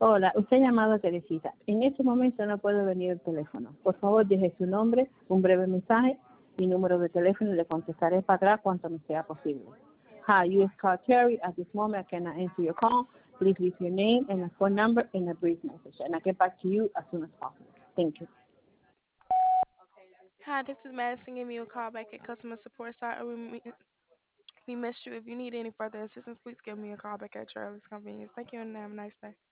Hola, usted ha llamado a Teresita. En este momento no puedo venir al teléfono. Por favor, deje su nombre, un breve mensaje, mi número de teléfono y le contestaré para atrás cuanto me sea posible. Hi, you call Terry. At this moment, I cannot answer your call. Please leave your name and a phone number in a brief message, and I'll get back to you as soon as possible. Thank you. Hi, this is Madison. Give me a call back at customer support side. We missed you. If you need any further assistance, please give me a call back at your earliest convenience. Thank you and have a nice day.